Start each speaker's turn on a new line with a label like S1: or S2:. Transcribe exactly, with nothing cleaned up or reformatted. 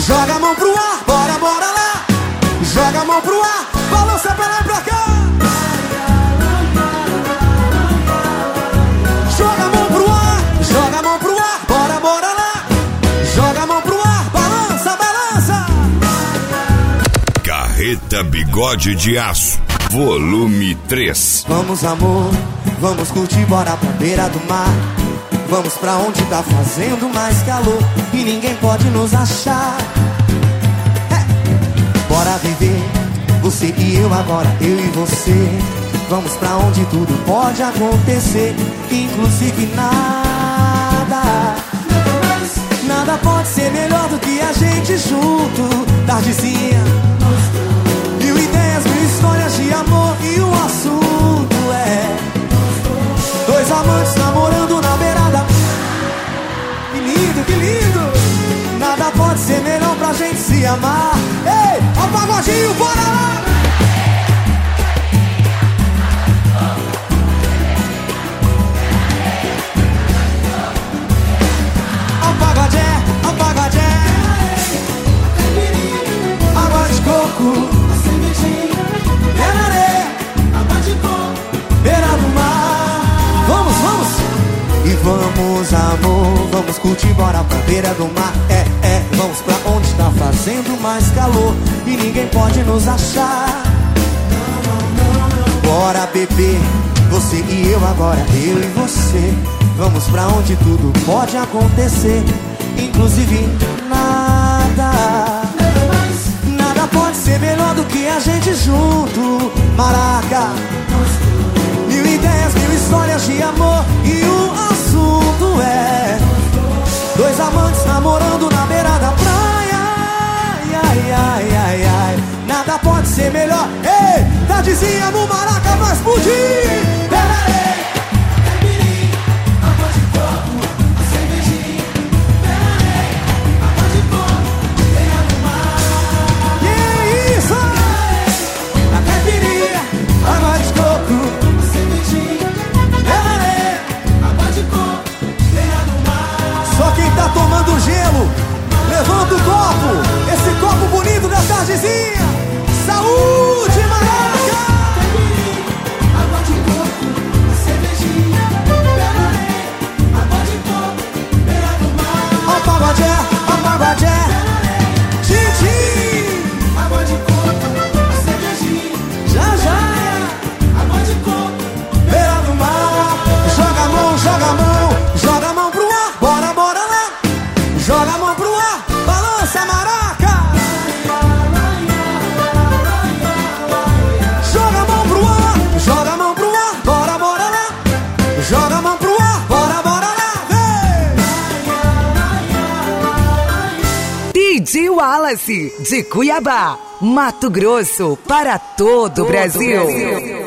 S1: joga a mão pro ar, bora, bora lá. Joga a mão pro ar, balança pra lá e pra cá. Joga a mão pro ar, joga a mão pro ar, bora, bora lá. Joga a mão pro ar, balança, balança.
S2: Carreta Bigode de Aço, volume três.
S1: Vamos, amor, vamos curtir, bora pra beira do mar. Vamos pra onde tá fazendo mais calor e ninguém pode nos achar. É. Bora viver, você e eu agora, eu e você. Vamos pra onde tudo pode acontecer, inclusive nada. Nada pode ser melhor do que a gente junto. Tardezinha, mil ideias, mil histórias de amor e o assunto é dois amantes namorando na beirada. Que lindo, que lindo. Nada pode ser melhor pra gente se amar. Ei, ó o pagodinho, bora lá. Ó o pagodé, ó o pagodé. Água de coco, é na areia, água de coco, beira do mar. Vamos, vamos. E vamos, amor, vamos curtir, bora pra beira do mar. É, é, vamos pra onde tá fazendo mais calor e ninguém pode nos achar. Bora beber, você e eu agora, eu e você. Vamos pra onde tudo pode acontecer, inclusive nada. Nada pode ser melhor do que a gente junto. Maraca, mil ideias, mil histórias de amor e o assunto é dois amantes namorando na beira da praia. Ai, ai, ai, ai, ai. Nada pode ser melhor. Ei, tardezinha no Maraca vai explodir. Peraí. Tomando gelo, levanta o copo, esse copo bonito da tardezinha. Saúde, Maraca! Água de coco, cervejinha, peraí, água de coco, beira do mar. Ó o pagodé, ó o pagodé, tchim-tchim. Água de coco, cervejinha, já, já. Água de coco, beira do mar. Joga a mão, joga a mão, joga a mão pro ar, bora, bora lá. Joga a mão pro ar, balança a maraca. Joga a mão pro ar, joga a mão pro ar, bora, bora lá. Joga a mão pro ar, bora, bora lá,
S3: vem. D J Wallace, de Cuiabá, Mato Grosso, para todo o Brasil. Brasil.